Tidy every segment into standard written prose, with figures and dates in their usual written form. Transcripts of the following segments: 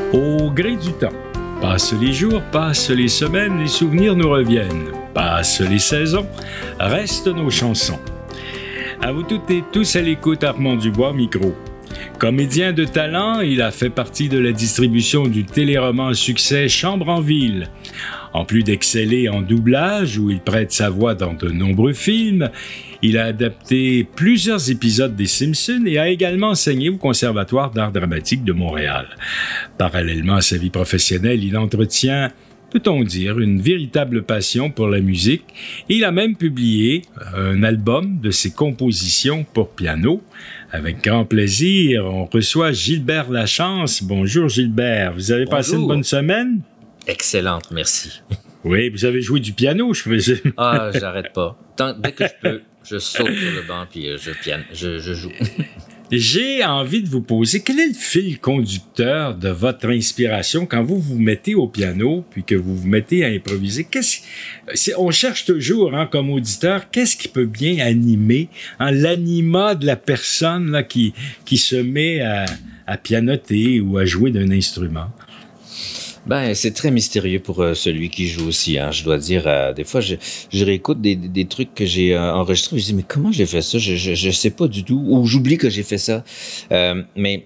Au gré du temps, passent les jours, passent les semaines, les souvenirs nous reviennent. Passent les saisons, restent nos chansons. À vous toutes et tous à l'écoute, Armand Dubois, micro. Comédien de talent, il a fait partie de la distribution du téléroman à succès Chambre en ville. En plus d'exceller en doublage, où il prête sa voix dans de nombreux films, il a adapté plusieurs épisodes des Simpsons et a également enseigné au Conservatoire d'art dramatique de Montréal. Parallèlement à sa vie professionnelle, il entretient, peut-on dire, une véritable passion pour la musique. Il a même publié un album de ses compositions pour piano. Avec grand plaisir, on reçoit Gilbert Lachance. Bonjour Gilbert, vous avez passé une bonne semaine? Excellente, merci. Oui, vous avez joué du piano, je présume. Ah, j'arrête pas. Dès que je peux, je saute sur le banc puis je joue. J'ai envie de vous poser, quel est le fil conducteur de votre inspiration quand vous vous mettez au piano puis que vous vous mettez à improviser? On cherche toujours, comme auditeur, qu'est-ce qui peut bien animer l'anima de la personne là, qui se met à pianoter ou à jouer d'un instrument? Ben, c'est très mystérieux pour celui qui joue aussi. Je dois dire, des fois, je réécoute des trucs que j'ai enregistrés. Je me dis, mais comment j'ai fait ça? Je sais pas du tout. Ou j'oublie que j'ai fait ça. Mais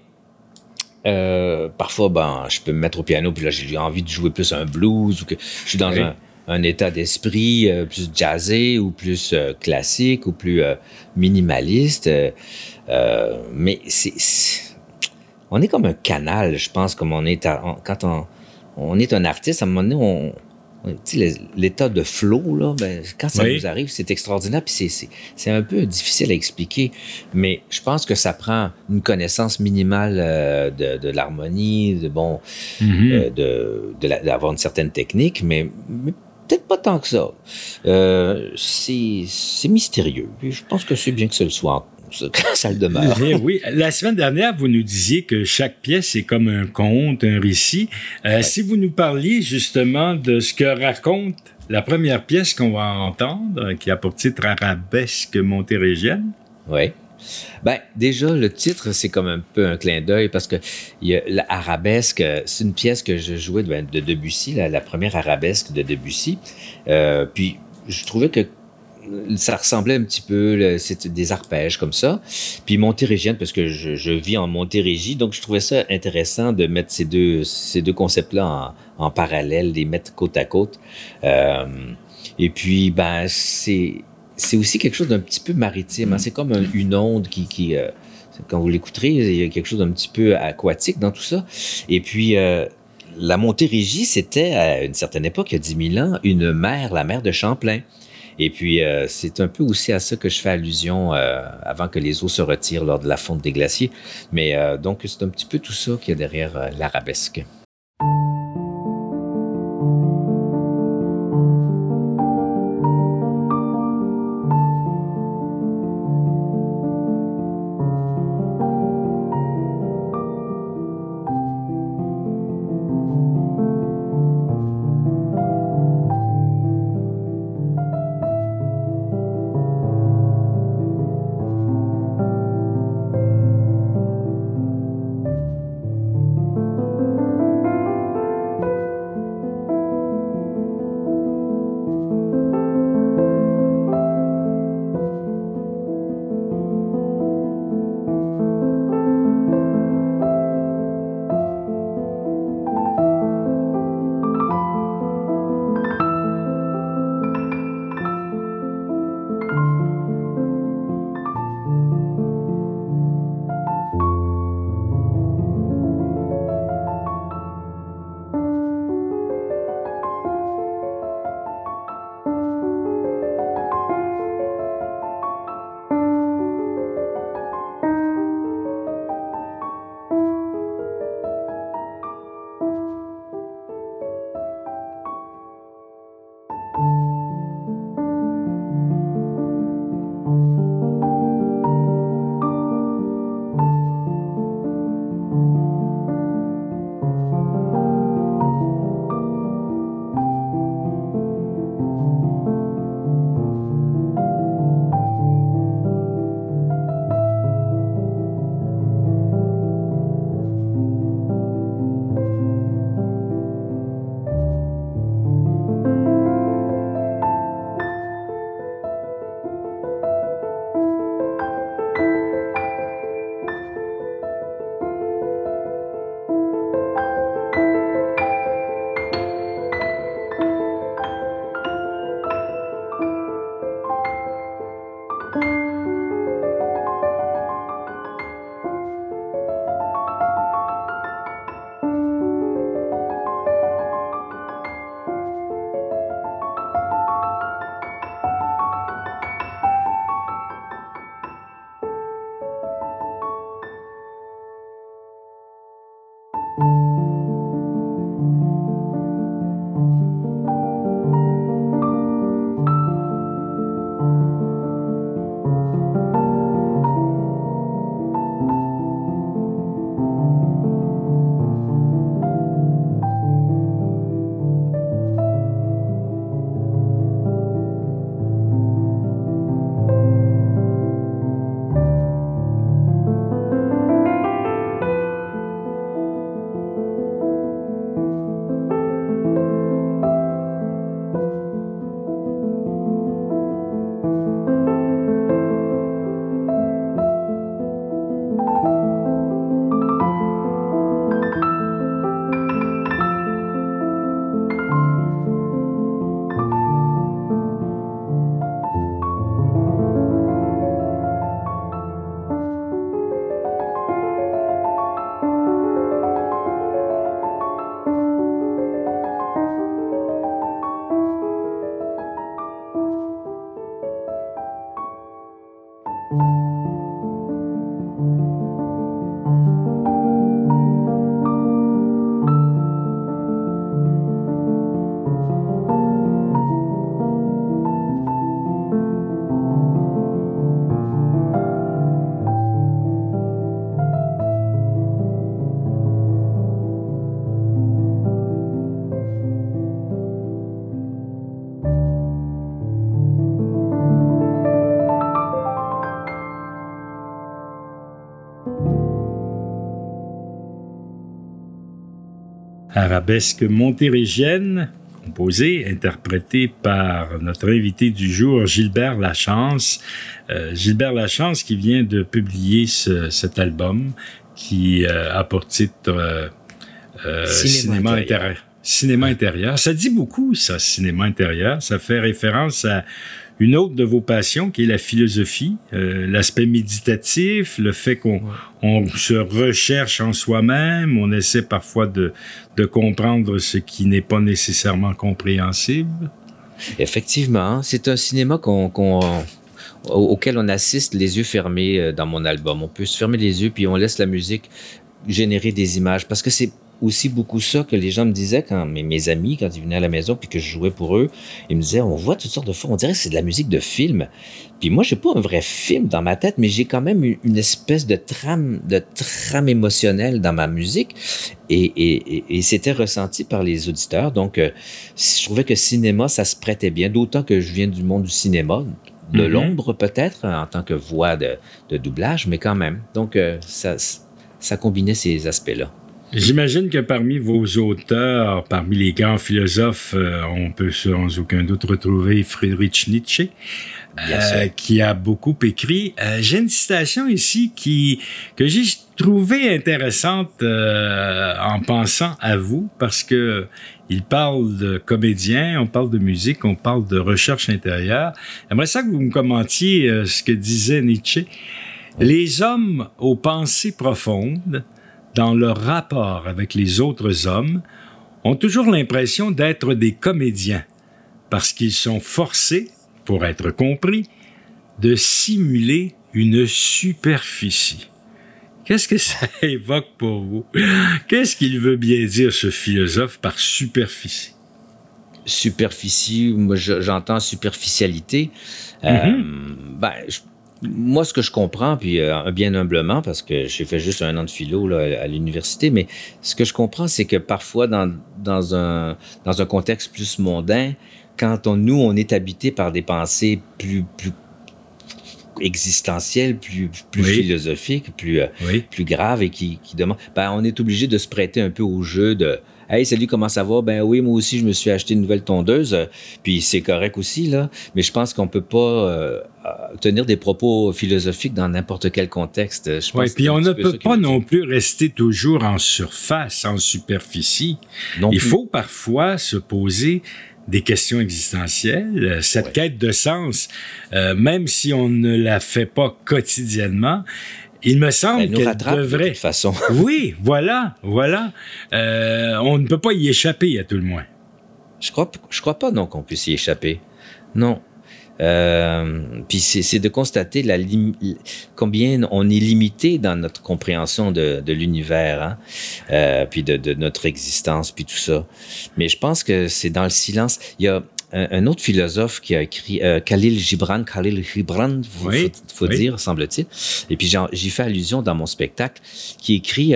parfois, je peux me mettre au piano, puis là, j'ai envie de jouer plus un blues, ou que je suis dans un état d'esprit plus jazzé, ou plus classique, ou plus minimaliste. Mais on est comme un canal, je pense, comme on est quand on est un artiste, à un moment donné, l'état de flow, là, quand ça nous arrive, c'est extraordinaire, puis c'est un peu difficile à expliquer, mais je pense que ça prend une connaissance minimale de l'harmonie, d'avoir une certaine technique, mais peut-être pas tant que ça. C'est mystérieux, puis je pense que c'est bien que ce le soit ça le demeure. Oui, la semaine dernière, vous nous disiez que chaque pièce est comme un conte, un récit. Si vous nous parliez justement de ce que raconte la première pièce qu'on va entendre, qui a pour titre Arabesque montérégienne. Oui. Déjà, le titre, c'est comme un peu un clin d'œil parce que l'Arabesque, c'est une pièce que je jouais de Debussy, la première Arabesque de Debussy. Puis, je trouvais que ça ressemblait un petit peu, c'était des arpèges comme ça. Puis montérégienne, parce que je vis en Montérégie, donc je trouvais ça intéressant de mettre ces deux concepts-là en parallèle, les mettre côte à côte. Et puis, c'est aussi quelque chose d'un petit peu maritime. C'est comme une onde qui quand vous l'écouterez, il y a quelque chose d'un petit peu aquatique dans tout ça. Et puis, la Montérégie, c'était, à une certaine époque, il y a 10 000 ans, la mer de Champlain. Et puis, c'est un peu aussi à ça que je fais allusion avant que les eaux se retirent lors de la fonte des glaciers. Mais donc, c'est un petit peu tout ça qu'il y a derrière l'arabesque. Arabesque montérégienne, composée, interprétée par notre invité du jour, Gilbert Lachance. Gilbert Lachance qui vient de publier cet album qui a pour titre Cinéma intérieur. Cinéma intérieur. Ça dit beaucoup, ça, cinéma intérieur. Ça fait référence à une autre de vos passions, qui est la philosophie, l'aspect méditatif, le fait qu'on se recherche en soi-même, on essaie parfois de comprendre ce qui n'est pas nécessairement compréhensible. Effectivement, c'est un cinéma auquel on assiste les yeux fermés dans mon album. On peut se fermer les yeux puis on laisse la musique générer des images, parce que c'est aussi beaucoup ça que les gens me disaient quand mes amis, quand ils venaient à la maison puis que je jouais pour eux, ils me disaient, on voit toutes sortes de fois, on dirait que c'est de la musique de film. Puis moi, j'ai pas un vrai film dans ma tête, mais j'ai quand même une espèce de trame émotionnelle dans ma musique, et c'était ressenti par les auditeurs. Donc, je trouvais que cinéma, ça se prêtait bien, d'autant que je viens du monde du cinéma, de l'ombre peut-être, en tant que voix de doublage, mais quand même. Donc, ça combinait ces aspects-là. J'imagine que parmi vos auteurs, parmi les grands philosophes, on peut sans aucun doute retrouver Friedrich Nietzsche, qui a beaucoup écrit. J'ai une citation ici que j'ai trouvée intéressante en pensant à vous, parce que il parle de comédien, on parle de musique, on parle de recherche intérieure. J'aimerais ça que vous me commentiez ce que disait Nietzsche. Les hommes aux pensées profondes, dans leur rapport avec les autres hommes, ont toujours l'impression d'être des comédiens, parce qu'ils sont forcés, pour être compris, de simuler une superficie. Qu'est-ce que ça évoque pour vous? Qu'est-ce qu'il veut bien dire, ce philosophe, par superficie? Superficie, moi j'entends superficialité. Moi, ce que je comprends, puis bien humblement, parce que j'ai fait juste 1 an de philo là, à l'université, mais ce que je comprends, c'est que parfois, dans un contexte plus mondain, quand on est habité par des pensées plus existentielles, plus philosophiques, plus graves, et qui demandent, on est obligé de se prêter un peu au jeu de « Hey, salut, comment ça va? Ben oui, moi aussi, je me suis acheté une nouvelle tondeuse. » Puis c'est correct aussi, là. Mais je pense qu'on peut pas tenir des propos philosophiques dans n'importe quel contexte. Oui, puis on ne peut pas non plus rester toujours en surface, en superficie. Il faut parfois se poser des questions existentielles, cette quête de sens, même si on ne la fait pas quotidiennement. Il me semble qu'elle devrait. De toute façon. Oui, voilà. On ne peut pas y échapper, à tout le moins. Je crois pas, non, qu'on puisse y échapper. Non. Puis c'est de constater combien on est limité dans notre compréhension de l'univers, hein? Puis de notre existence, puis tout ça. Mais je pense que c'est dans le silence. Il y a un autre philosophe qui a écrit, Khalil Gibran, faut dire, semble-t-il. Et puis j'y fais allusion dans mon spectacle, qui écrit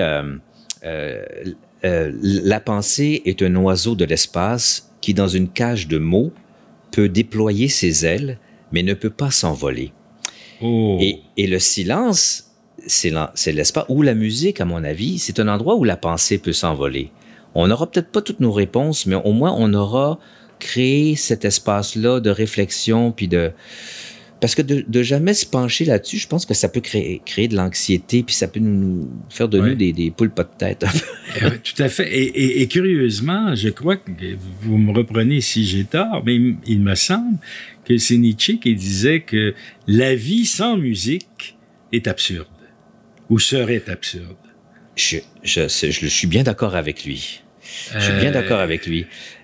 la pensée est un oiseau de l'espace qui, dans une cage de mots, peut déployer ses ailes, mais ne peut pas s'envoler. Oh. Et le silence, c'est l'espace, ou la musique, à mon avis, c'est un endroit où la pensée peut s'envoler. On n'aura peut-être pas toutes nos réponses, mais au moins on aura créé cet espace-là de réflexion, puis parce que de jamais se pencher là-dessus, je pense que ça peut créer de l'anxiété, puis ça peut nous faire de nous des poules pas de tête. Tout à fait. Et curieusement, je crois que vous me reprenez si j'ai tort, mais il me semble que c'est Nietzsche qui disait que la vie sans musique est absurde, ou serait absurde. Je suis bien d'accord avec lui. Je suis bien d'accord avec lui.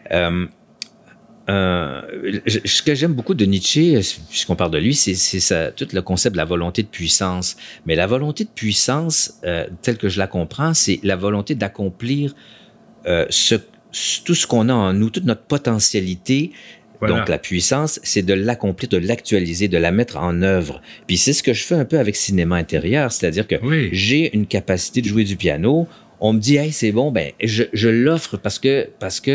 Ce que j'aime beaucoup de Nietzsche, puisqu'on parle de lui, c'est tout le concept de la volonté de puissance. Mais la volonté de puissance, telle que je la comprends, c'est la volonté d'accomplir tout ce qu'on a en nous, toute notre potentialité. Voilà. Donc, la puissance, c'est de l'accomplir, de l'actualiser, de la mettre en œuvre. Puis c'est ce que je fais un peu avec Cinéma intérieur, c'est-à-dire que j'ai une capacité de jouer du piano. On me dit, hey, c'est bon, ben je l'offre parce que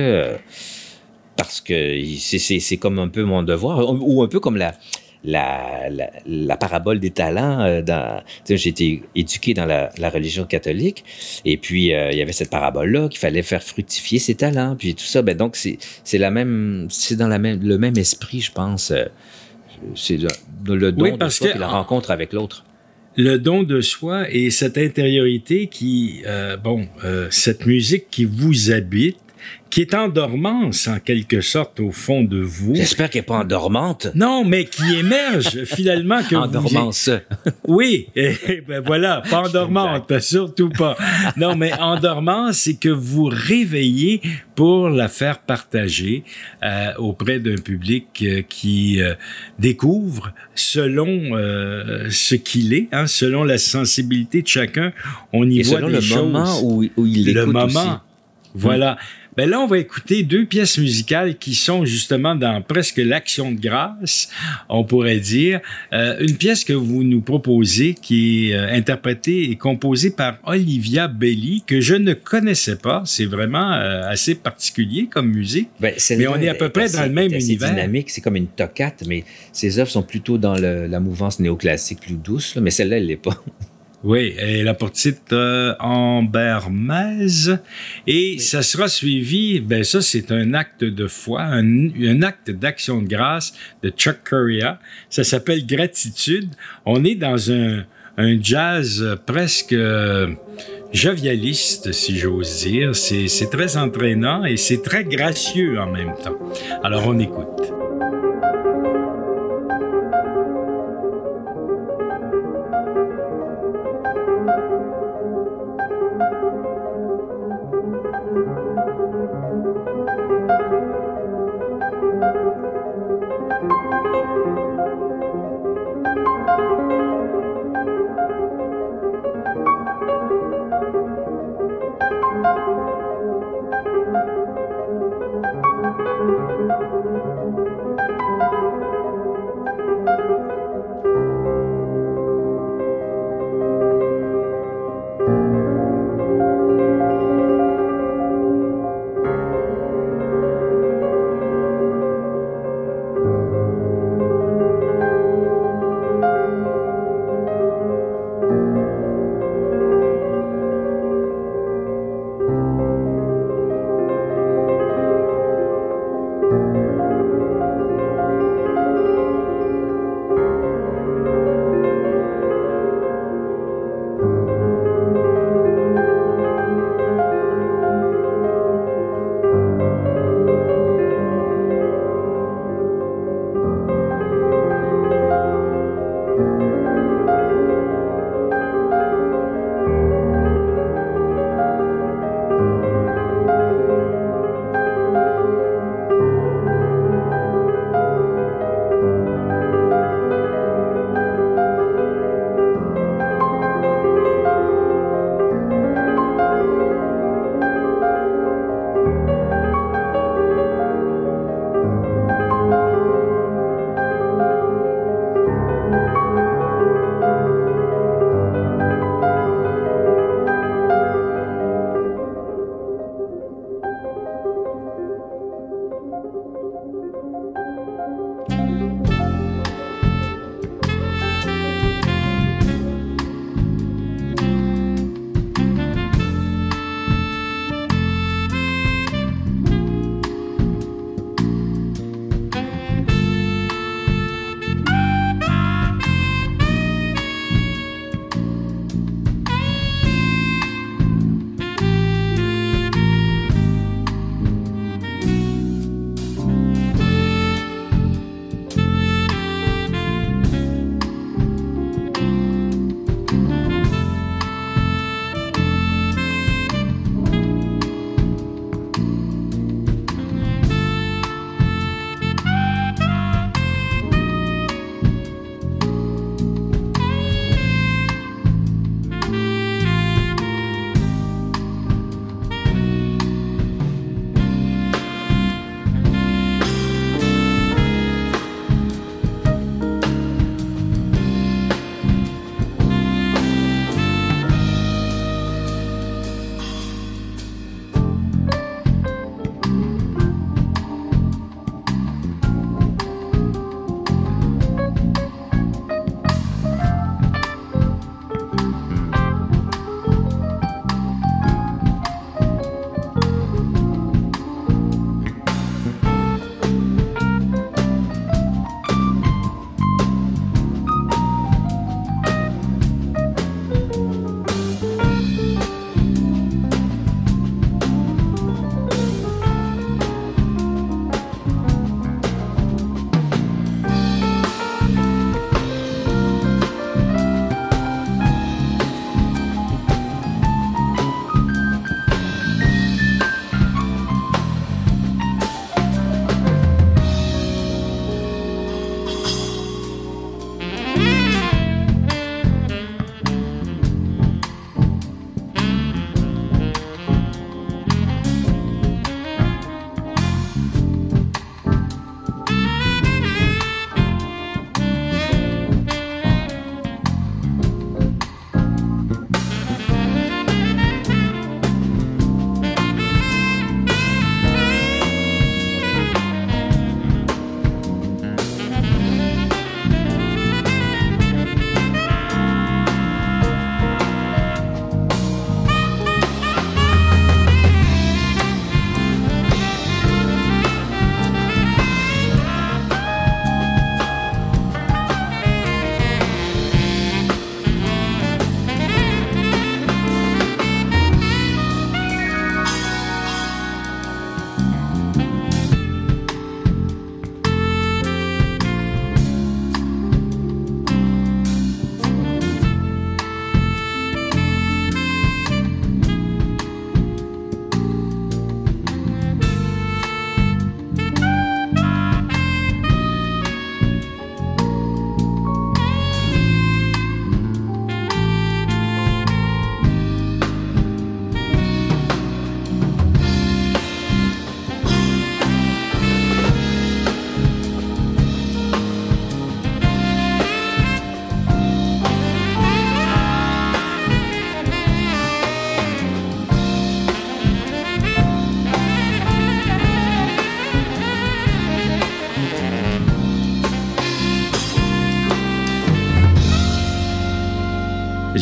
c'est comme un peu mon devoir, ou un peu comme la parabole des talents. J'ai été éduqué dans la religion catholique, et puis il y avait cette parabole-là qu'il fallait faire fructifier ses talents, puis tout ça. Ben donc c'est dans le même esprit, je pense. C'est le don de soi et la rencontre avec l'autre. Le don de soi et cette intériorité qui, cette musique qui vous habite, qui est en dormance, en quelque sorte, au fond de vous. J'espère qu'elle n'est pas en dormante. Non, mais qui émerge, finalement. Que en dormance. Oui, ben voilà, pas en dormante, surtout pas. Non, mais en dormance, c'est que vous réveillez pour la faire partager auprès d'un public qui découvre selon ce qu'il est, hein, selon la sensibilité de chacun. On y voit des choses. Le moment où il l'écoute le moment, aussi. Voilà. Ben là, on va écouter 2 pièces musicales qui sont justement dans presque l'action de grâce, on pourrait dire. Une pièce que vous nous proposez qui est interprétée et composée par Olivia Belli, que je ne connaissais pas. C'est vraiment assez particulier comme musique. Ben, mais on est à peu près dans le même univers. C'est dynamique, c'est comme une toccate, mais ses œuvres sont plutôt dans la mouvance néoclassique plus douce, là, mais celle-là, elle l'est pas. Oui, elle a pour titre Amber Mez, et ça sera suivi, ben ça c'est un acte de foi, un acte d'action de grâce de Chuck Corea. Ça s'appelle Gratitude. On est dans un jazz presque jovialiste, si j'ose dire. C'est très entraînant et c'est très gracieux en même temps. Alors on écoute.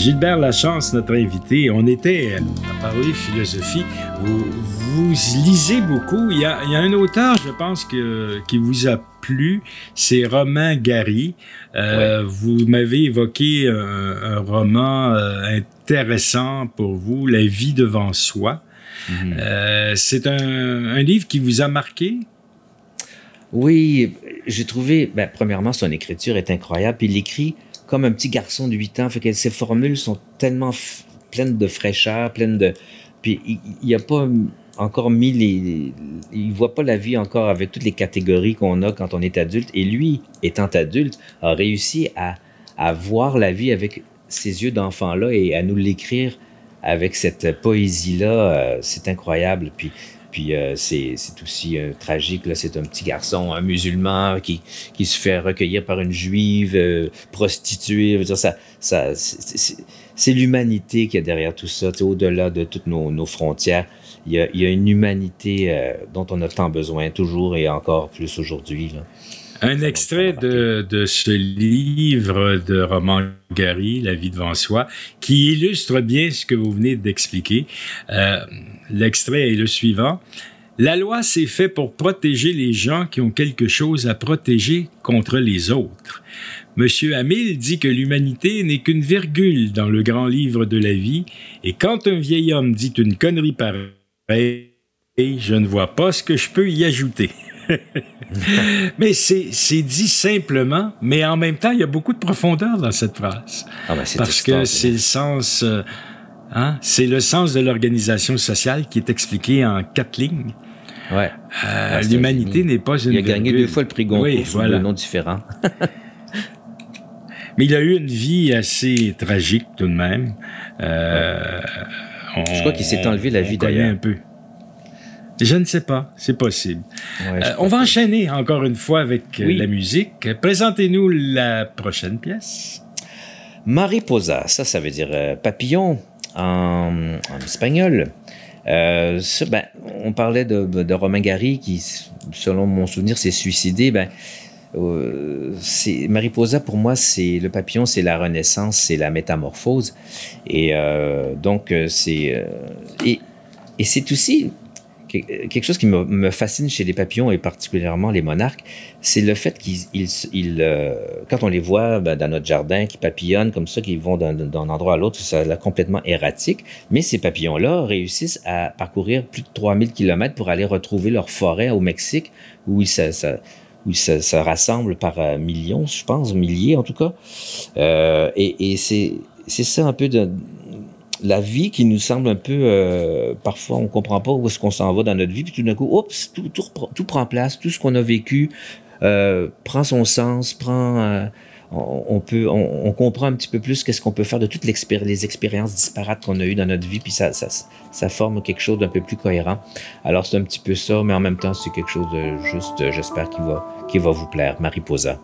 Gilbert Lachance, notre invité, on était à parler philosophie. Vous lisez beaucoup. Il y a un auteur, je pense, qui vous a plu, c'est Romain Gary. Ouais. Vous m'avez évoqué un roman intéressant pour vous, La vie devant soi. C'est un livre qui vous a marqué? Oui, j'ai trouvé, premièrement, son écriture est incroyable. Puis il écrit comme un petit garçon de 8 ans. Fait que ses formules sont tellement pleines de fraîcheur, pleines de... Puis il a pas encore mis il voit pas la vie encore avec toutes les catégories qu'on a quand on est adulte. Et lui, étant adulte, a réussi à voir la vie avec ses yeux d'enfant-là et à nous l'écrire avec cette poésie-là. C'est incroyable. Puis c'est aussi tragique, là. C'est un petit garçon, un musulman qui se fait recueillir par une juive, prostituée. Je veux dire, c'est l'humanité qui est derrière tout ça, au-delà de toutes nos frontières. Il y a une humanité dont on a tant besoin, toujours et encore plus aujourd'hui, là. Un extrait de ce livre de Romain Gary, La vie devant soi, qui illustre bien ce que vous venez d'expliquer. L'extrait est le suivant. La loi s'est faite pour protéger les gens qui ont quelque chose à protéger contre les autres. Monsieur Hamill dit que l'humanité n'est qu'une virgule dans le grand livre de la vie, et quand un vieil homme dit une connerie pareille, je ne vois pas ce que je peux y ajouter. Mais c'est dit simplement, mais en même temps, il y a beaucoup de profondeur dans cette phrase. Parce que c'est le sens, c'est le sens de l'organisation sociale qui est expliqué en 4 lignes. Ouais. L'humanité n'est pas une virgule. Il a gagné 2 fois le prix Goncourt sous 2 noms différents. Mais il a eu une vie assez tragique tout de même. Je crois qu'il s'est enlevé la vie d'ailleurs. Un peu. Je ne sais pas, c'est possible. Ouais, on va enchaîner encore une fois avec la musique. Présentez-nous la prochaine pièce. Mariposa, ça veut dire papillon en espagnol. On parlait de Romain Gary qui, selon mon souvenir, s'est suicidé. Mariposa, pour moi, c'est le papillon, c'est la renaissance, c'est la métamorphose. Et donc, c'est aussi quelque chose qui me fascine chez les papillons et particulièrement les monarques, c'est le fait quand on les voit dans notre jardin, qui papillonnent comme ça, qui vont d'un endroit à l'autre, ça a complètement erratique, mais ces papillons-là réussissent à parcourir plus de 3000 kilomètres pour aller retrouver leur forêt au Mexique, où ils se rassemblent par millions, je pense, milliers en tout cas. Et c'est ça un peu de la vie qui nous semble un peu... parfois, on comprend pas où est-ce qu'on s'en va dans notre vie, puis tout d'un coup, oups, tout prend place, tout ce qu'on a vécu prend son sens, on comprend un petit peu plus qu'est-ce qu'on peut faire de toutes les expériences disparates qu'on a eues dans notre vie, puis ça forme quelque chose d'un peu plus cohérent. Alors, c'est un petit peu ça, mais en même temps, c'est quelque chose de juste, j'espère, qui va vous plaire. Mariposa.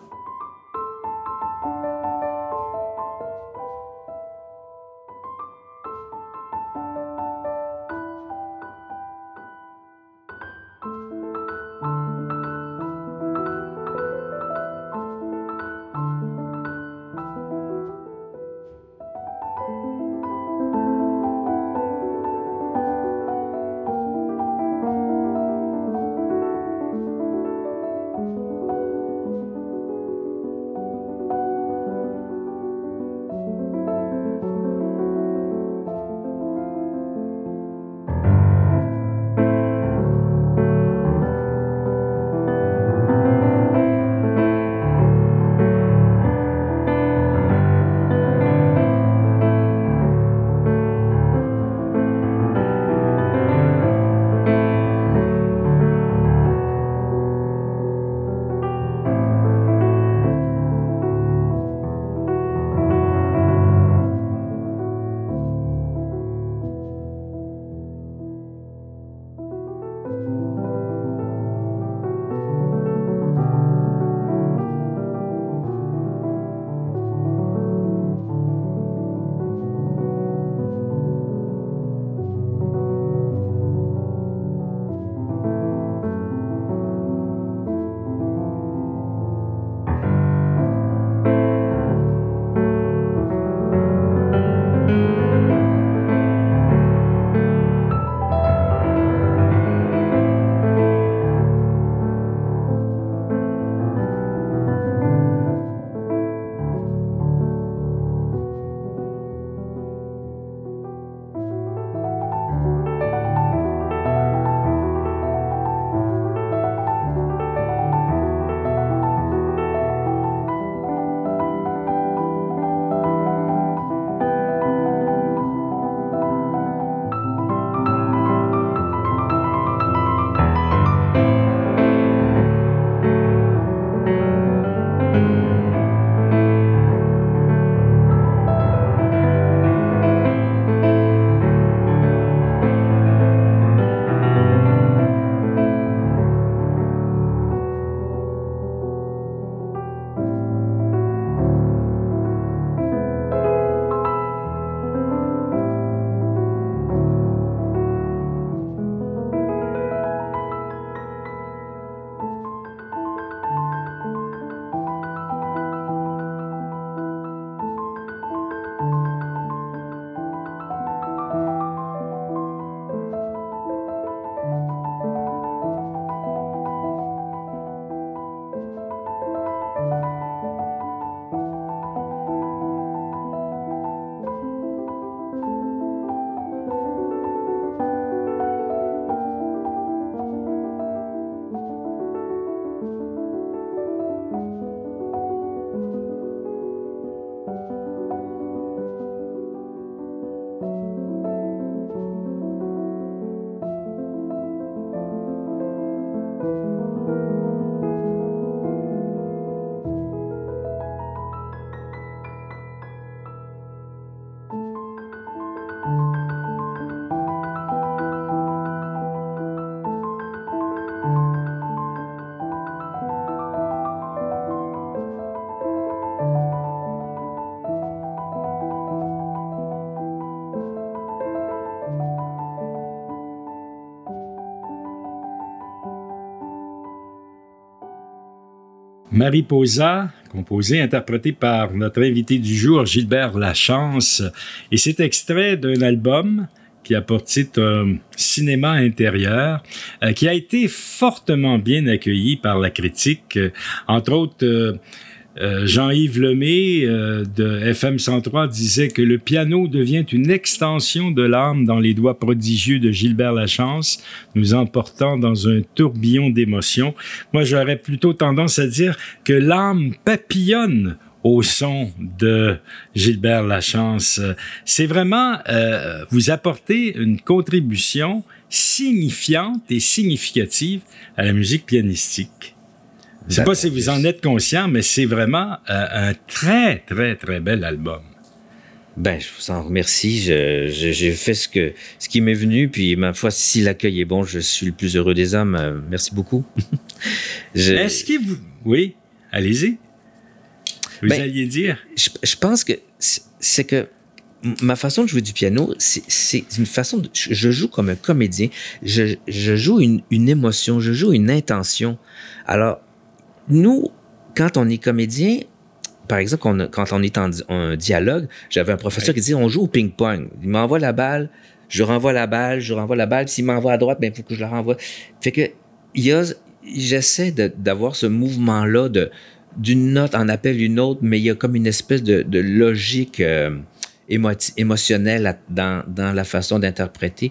Mariposa, composé, interprété par notre invité du jour, Gilbert Lachance. Et c'est extrait d'un album qui a pour titre Cinéma intérieur, qui a été fortement bien accueilli par la critique. Entre autres, Jean-Yves Lemay de FM 103 disait que le piano devient une extension de l'âme dans les doigts prodigieux de Gilbert Lachance, nous emportant dans un tourbillon d'émotions. Moi, j'aurais plutôt tendance à dire que l'âme papillonne au son de Gilbert Lachance. C'est vraiment vous apporter une contribution signifiante et significative à la musique pianistique. Je ne sais pas si vous en êtes conscient, mais c'est vraiment un très, très, très bel album. Ben, je vous en remercie. J'ai fait ce qui m'est venu, puis ma foi, si l'accueil est bon, je suis le plus heureux des hommes. Merci beaucoup. Est-ce que vous... Oui, allez-y. Vous alliez dire? Je pense que c'est que ma façon de jouer du piano, c'est une façon de... Je joue comme un comédien. Je joue une émotion, je joue une intention. Alors, nous, quand on est comédien, par exemple, quand on est en dialogue, j'avais un professeur qui disait, on joue au ping-pong. Il m'envoie la balle, je renvoie la balle, S'il m'envoie à droite, ben, il faut que je la renvoie. Fait que, j'essaie d'avoir ce mouvement-là d'une note en appelle une autre, mais il y a comme une espèce de logique émotionnelle dans la façon d'interpréter.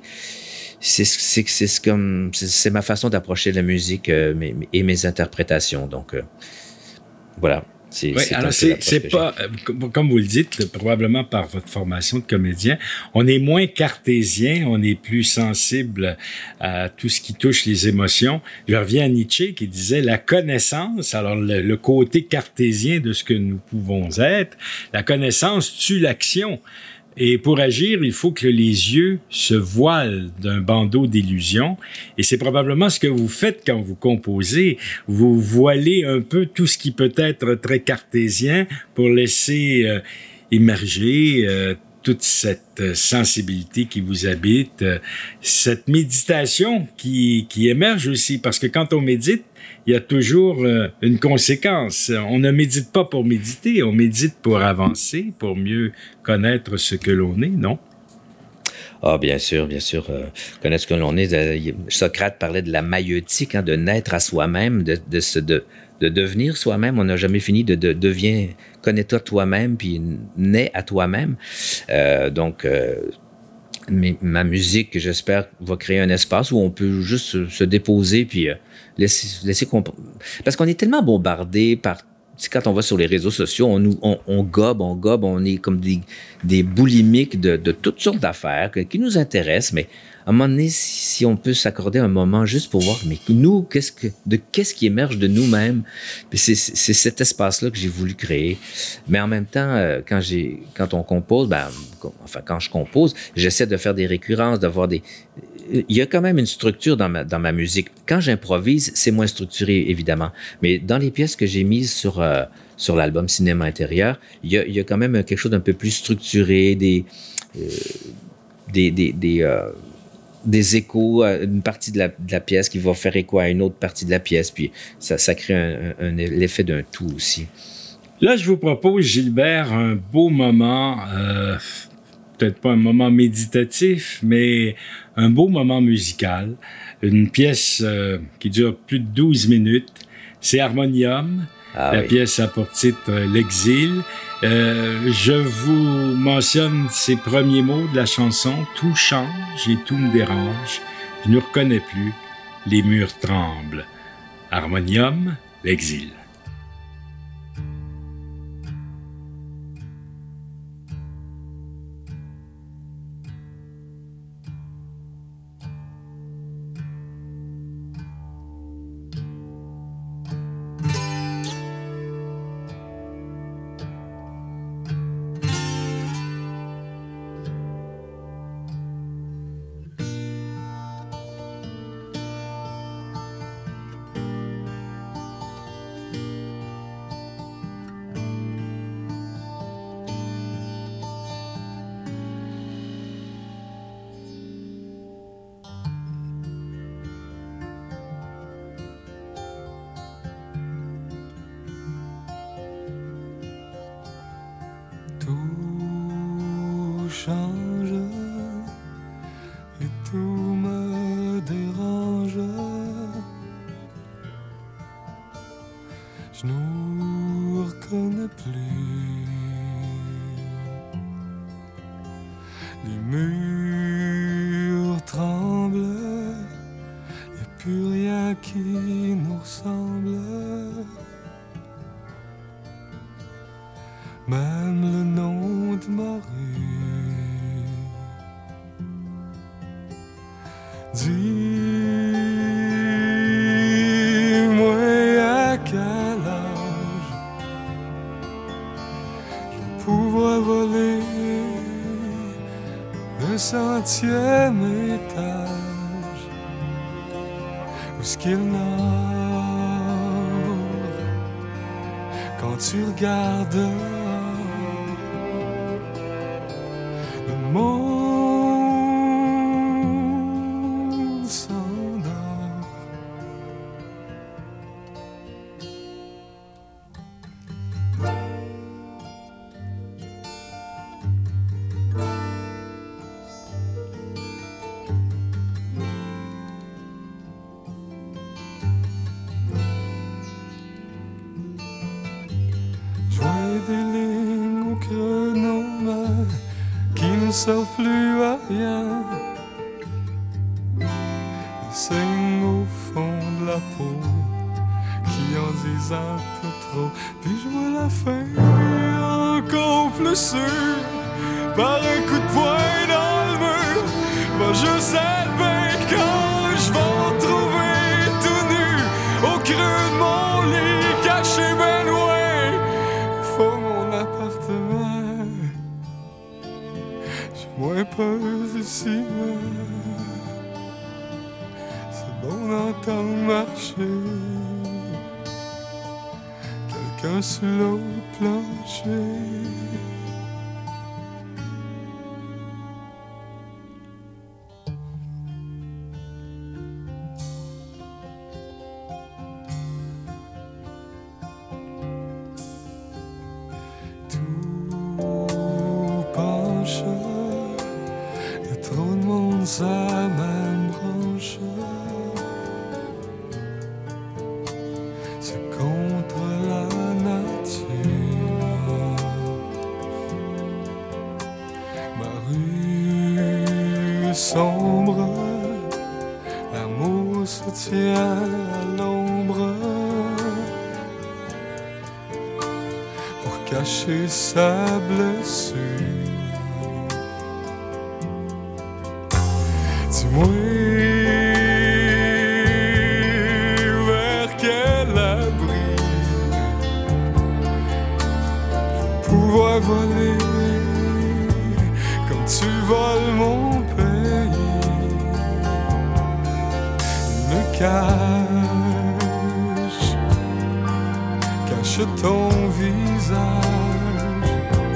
C'est ma façon d'approcher la musique et mes interprétations. Donc, voilà. C'est pas, comme vous le dites, probablement par votre formation de comédien, on est moins cartésien, on est plus sensible à tout ce qui touche les émotions. Je reviens à Nietzsche qui disait la connaissance, alors le côté cartésien de ce que nous pouvons être, la connaissance tue l'action. Et pour agir, il faut que les yeux se voilent d'un bandeau d'illusions. Et c'est probablement ce que vous faites quand vous composez. Vous voilez un peu tout ce qui peut être très cartésien pour laisser émerger toute cette sensibilité qui vous habite, cette méditation qui émerge aussi. Parce que quand on médite, il y a toujours une conséquence. On ne médite pas pour méditer, on médite pour avancer, pour mieux connaître ce que l'on est, non? Ah, bien sûr. Connaître ce que l'on est. Socrate parlait de la maïeutique, de naître à soi-même, de devenir soi-même. On n'a jamais fini de devenir, connais-toi toi-même, puis nais à toi-même. Ma musique, j'espère, va créer un espace où on peut juste se déposer puis laisser comprendre. Parce qu'on est tellement bombardé par... Quand on va sur les réseaux sociaux, on gobe, on est comme des boulimiques de toutes sortes d'affaires qui nous intéressent, mais à un moment donné, si on peut s'accorder un moment juste pour voir, mais nous, qu'est-ce qui émerge de nous-mêmes? C'est cet espace-là que j'ai voulu créer. Mais en même temps, quand on compose, quand je compose, j'essaie de faire des récurrences, d'avoir il y a quand même une structure dans ma musique. Quand j'improvise, c'est moins structuré, évidemment. Mais dans les pièces que j'ai mises sur l'album Cinéma intérieur, il y a quand même quelque chose d'un peu plus structuré, des échos à une partie de la pièce qui va faire écho à une autre partie de la pièce, puis ça crée l'effet d'un tout aussi. Là, je vous propose, Gilbert, un beau moment, peut-être pas un moment méditatif, mais un beau moment musical. Une pièce qui dure plus de 12 minutes. C'est Harmonium. La pièce a pour titre L'Exil. Je vous mentionne ces premiers mots de la chanson. Tout change et tout me dérange. Je ne reconnais plus. Les murs tremblent. Harmonium, L'Exil. change et tout me dérange. Je nous reconnais plus. Les murs tremblent, y a plus rien qui nous ressemble. Même le nom de ma rue. Dis-moi à quel âge je vais pouvoir voler le 100e étage. Où est-ce qu'il nord quand tu regardes le monde s'endort. Jouer des lignes au chronomètre qui ne servent plus à rien. Les signes au fond de la peau qui en disent un peu trop. Puis je vois la fin encore plus sûre par un coup de poing dans le mur. Va juste être bien quand je vais me retrouver tout nu au creux de mon lit caché ben loin. Faut mon appartement. J'ai moins peur ici, c'est bon d'entendre marcher quelqu'un sur l'autre plancher. Tout penche, y a trop de monde sur la même branche. C'est contre la nature. Ma rue est sombre, l'amour se tient à l'ombre pour cacher sa blessure. Dis-moi vers quel abri pouvoir voler comme tu voles mon pays. Le cache ton visage.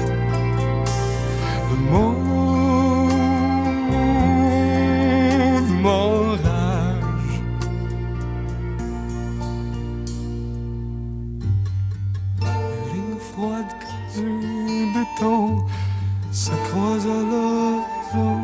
Le monde m'enrage. Les lignes froides comme du béton se croisent à l'horizon.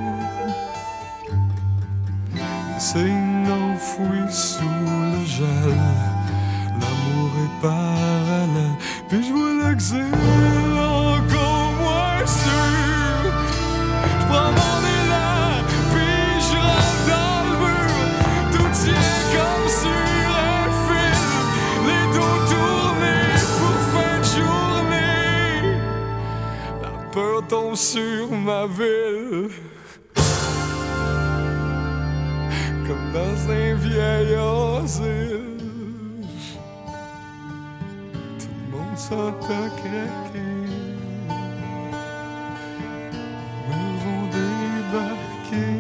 Les signes enfouis sous le gel. L'amour est parallèle. Puis je vois l'exil encore moins sûr. Je prends mon élan, puis je rentre dans le mur. Tout tient comme sur un fil. Les dos tournés pour fin de journée. La peur tombe sur ma ville. Comme dans un vieil asile. Tout le monde s'entend craquer. Nous vont débarquer.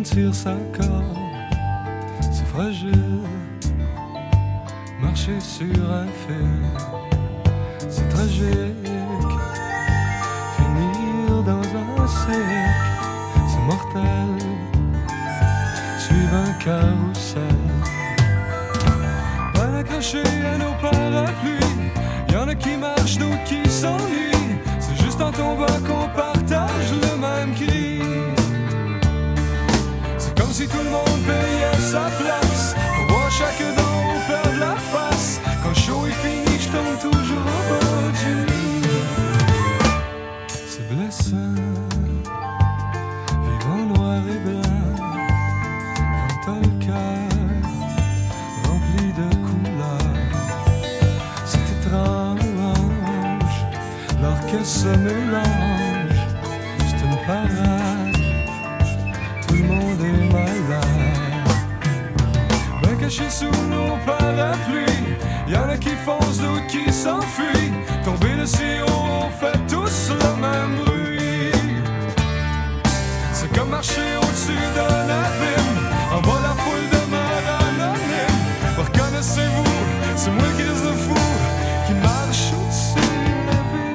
sentir sa corde, c'est fragile. Marcher sur un fil, c'est tragique. Finir dans un cirque, c'est mortel. Suivre un carrousel, mal accroché à nos parapluies. Y'en a qui marchent, d'autres qui s'ennuient. C'est juste en tombant qu'on partage le même cri. C'est comme si tout le monde payait sa place pour voir chaque d'en haut perdre la face. Quand le show est fini, je tombe toujours au bord du lit. C'est blessant, vivre en noir et blanc, quand t'as le cœur rempli de couleurs. C'est étrange, l'orchestre se mélange, c'est une parade, tout le monde est malade. Ben caché sous nos parapluies, y'en a qui foncent, d'autres qui s'enfuient. Tomber de si haut, on fait tous le même bruit. C'est comme marcher au-dessus d'un abîme, en bas la foule demeure anonyme. Reconnaissez-vous, c'est moi le Christ de fou qui marche au-dessus de la ville.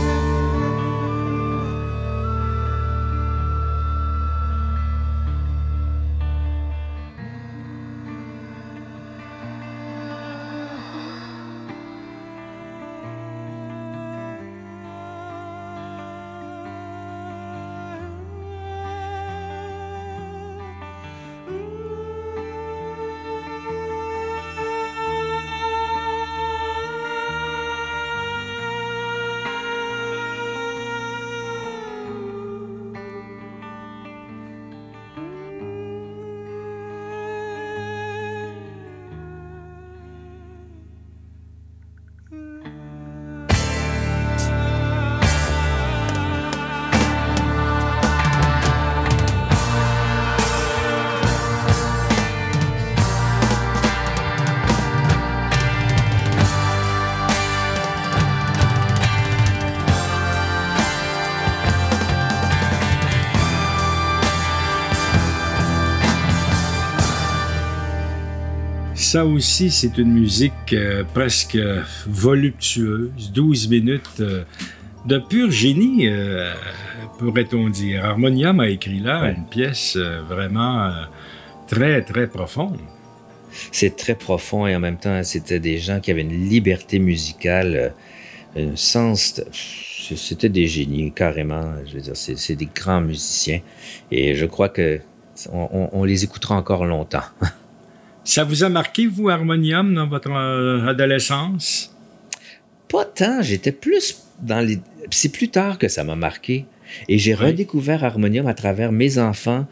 Ça aussi, c'est une musique presque voluptueuse, 12 minutes de pur génie, pourrait-on dire. Harmonium a écrit là une pièce vraiment très, très profonde. C'est très profond et en même temps, c'était des gens qui avaient une liberté musicale, un sens... C'était des génies, carrément. Je veux dire, c'est des grands musiciens et je crois que on les écoutera encore longtemps. Ça vous a marqué, vous, Harmonium, dans votre adolescence? Pas tant, j'étais plus dans les... C'est plus tard que ça m'a marqué. Et j'ai redécouvert Harmonium à travers mes enfants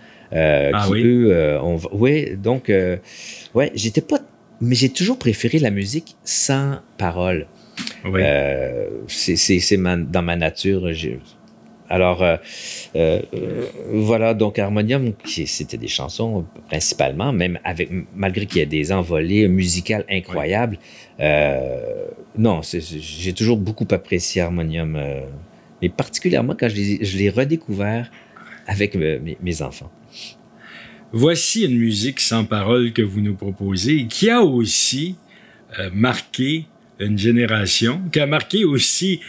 eux, ont... Oui, donc... ouais, j'étais pas... Mais j'ai toujours préféré la musique sans paroles. Oui. C'est dans ma nature. Alors, voilà, donc Harmonium, c'était des chansons principalement, même malgré qu'il y ait des envolées musicales incroyables. Non, j'ai toujours beaucoup apprécié Harmonium, mais particulièrement quand je l'ai redécouvert avec mes enfants. Voici une musique sans paroles que vous nous proposez, qui a aussi marqué une génération, qui a marqué aussi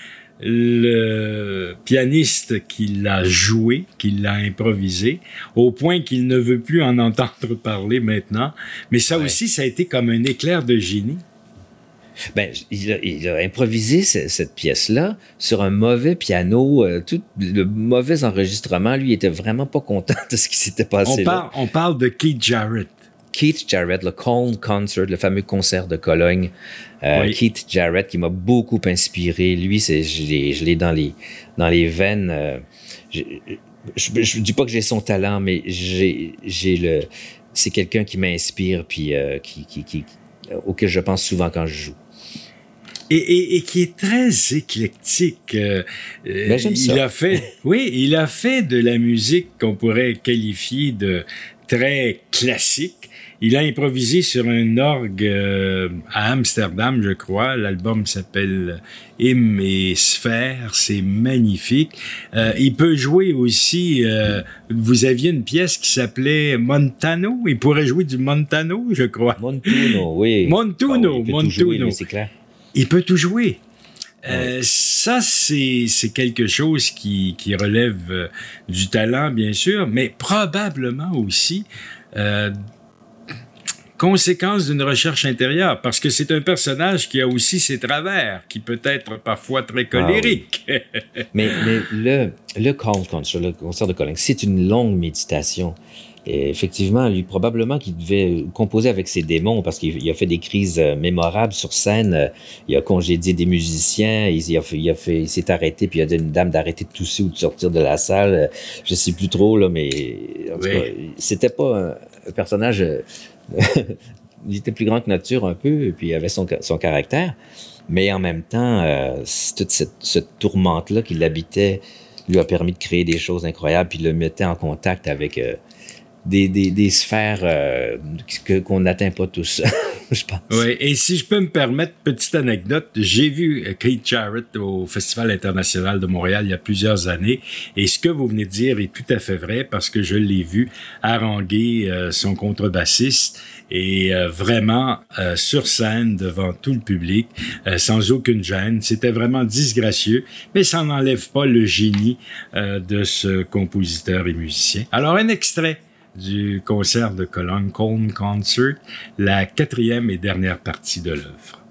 le pianiste qui l'a joué, qui l'a improvisé, au point qu'il ne veut plus en entendre parler maintenant. Mais ça aussi, ça a été comme un éclair de génie. Ben, il a improvisé cette pièce-là sur un mauvais piano, tout le mauvais enregistrement. Lui, il était vraiment pas content de ce qui s'était passé là. On parle de Keith Jarrett. Keith Jarrett, le Colne Concert, le fameux concert de Cologne. Keith Jarrett qui m'a beaucoup inspiré. Lui, je l'ai dans les veines. Je dis pas que j'ai son talent, mais c'est quelqu'un qui m'inspire puis auquel je pense souvent quand je joue. et qui est très éclectique. J'aime ça. Il a fait de la musique qu'on pourrait qualifier de très classique. Il a improvisé sur un orgue à Amsterdam, je crois. L'album s'appelle Hymne et Sphère. C'est magnifique. Il peut jouer aussi... vous aviez une pièce qui s'appelait Montano. Il pourrait jouer du Montano, je crois. Montuno, oui. Montuno, il peut Montuno. tout jouer, lui, c'est clair. Il peut tout jouer. Ouais. Ça, c'est quelque chose qui relève du talent, bien sûr, mais probablement aussi conséquence d'une recherche intérieure, parce que c'est un personnage qui a aussi ses travers, qui peut être parfois très colérique. Ah, oui. mais le concert de Collins, c'est une longue méditation. Et effectivement, lui, probablement qu'il devait composer avec ses démons parce qu'il a fait des crises mémorables sur scène. Il a congédié des musiciens, il s'est arrêté, puis il a dit à une dame d'arrêter de tousser ou de sortir de la salle. Je sais plus trop, là, mais en tout cas, c'était pas un personnage... il était plus grand que nature un peu, et puis il avait son caractère. Mais en même temps, toute cette tourmente-là qui l'habitait lui a permis de créer des choses incroyables, puis le mettait en contact avec... des sphères qu'on n'atteint pas tous, je pense. Oui, et si je peux me permettre, petite anecdote, j'ai vu Keith Jarrett au Festival international de Montréal il y a plusieurs années, et ce que vous venez de dire est tout à fait vrai, parce que je l'ai vu haranguer son contrebassiste, et vraiment sur scène devant tout le public, sans aucune gêne. C'était vraiment disgracieux, mais ça n'enlève pas le génie de ce compositeur et musicien. Alors, un extrait du concert de Cologne, Colne Concert, la 4e et dernière partie de l'œuvre.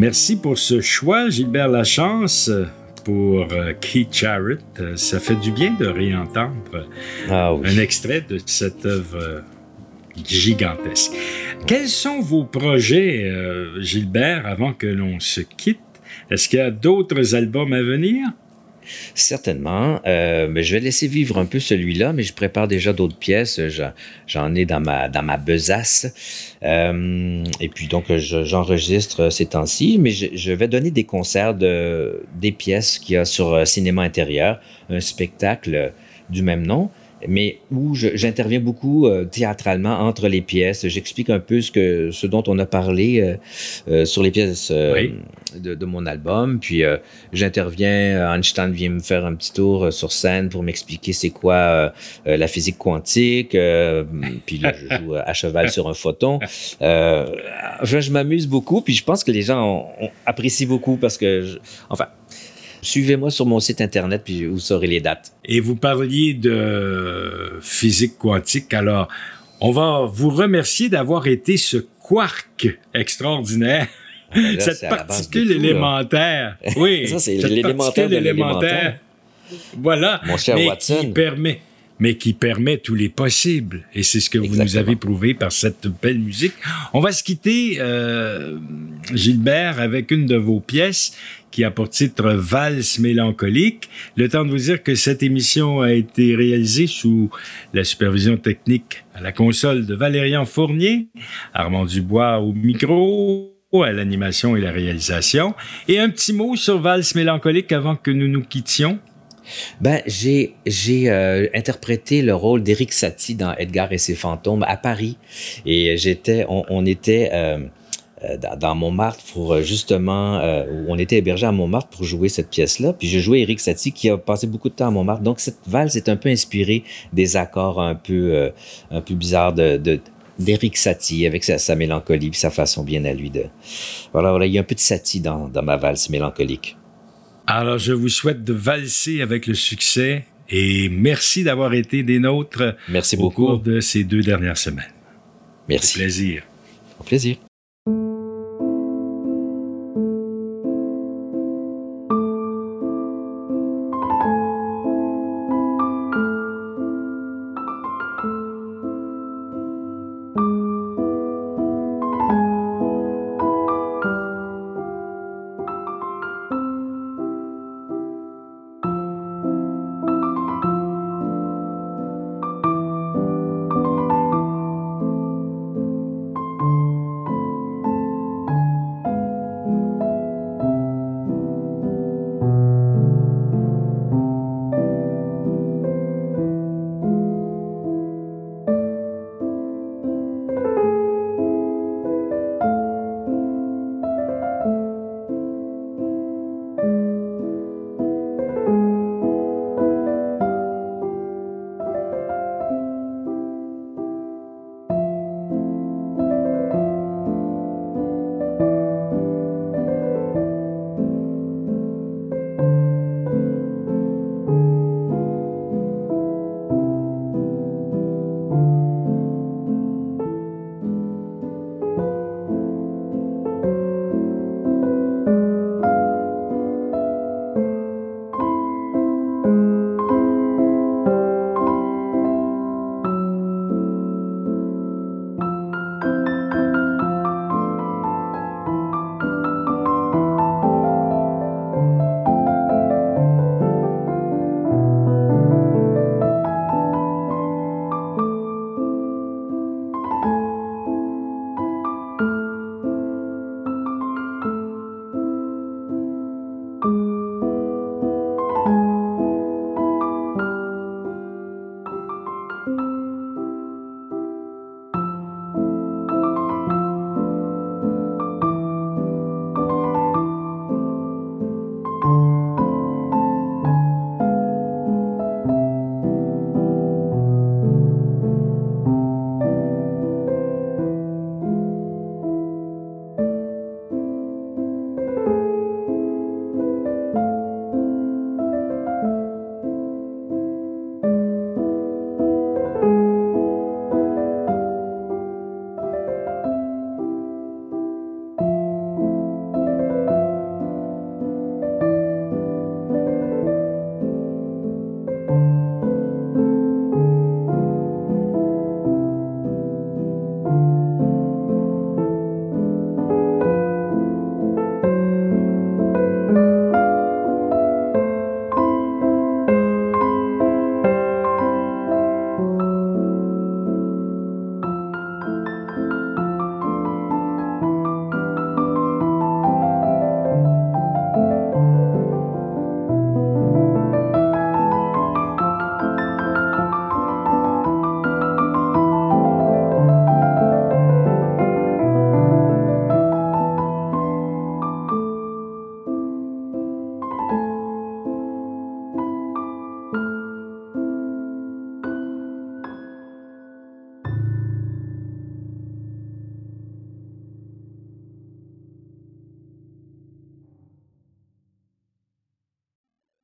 Merci pour ce choix, Gilbert Lachance, pour Keith Jarrett. Ça fait du bien de réentendre un extrait de cette œuvre gigantesque. Quels sont vos projets, Gilbert, avant que l'on se quitte? Est-ce qu'il y a d'autres albums à venir? Certainement. Mais je vais laisser vivre un peu celui-là, mais je prépare déjà d'autres pièces. J'en ai dans ma besace. Et puis donc, j'enregistre ces temps-ci, mais je vais donner des concerts des pièces qu'il y a sur Cinéma Intérieur, un spectacle du même nom, mais où j'interviens beaucoup théâtralement entre les pièces. J'explique un peu ce dont on a parlé sur les pièces de mon album. Puis j'interviens, Einstein vient me faire un petit tour sur scène pour m'expliquer c'est quoi la physique quantique. Puis là, je joue à cheval sur un photon. Je m'amuse beaucoup, puis je pense que les gens apprécient beaucoup parce que, suivez-moi sur mon site Internet, puis vous saurez les dates. Et vous parliez de physique quantique. Alors, on va vous remercier d'avoir été ce quark extraordinaire. Là, cette particule élémentaire. Oui, ça, c'est l'élémentaire de l'élémentaire. Voilà. Mon cher Watson. Qui permet tous les possibles. Et c'est ce que vous nous avez prouvé par cette belle musique. On va se quitter, Gilbert, avec une de vos pièces qui a pour titre Valse mélancolique. Le temps de vous dire que cette émission a été réalisée sous la supervision technique à la console de Valérian Fournier, Armand Dubois au micro, à l'animation et la réalisation. Et un petit mot sur Valse mélancolique avant que nous nous quittions. J'ai interprété le rôle d'Éric Satie dans Edgar et ses fantômes à Paris. Et on était dans Montmartre pour justement, on était hébergé à Montmartre pour jouer cette pièce-là. Puis j'ai joué Éric Satie qui a passé beaucoup de temps à Montmartre. Donc cette valse est un peu inspirée des accords un peu bizarres d'Éric Satie avec sa mélancolie puis sa façon bien à lui de... Voilà, il y a un peu de Satie dans ma valse mélancolique. Alors, je vous souhaite de valser avec le succès et merci d'avoir été des nôtres au cours de ces 2 dernières semaines. Merci. Au plaisir. Au plaisir.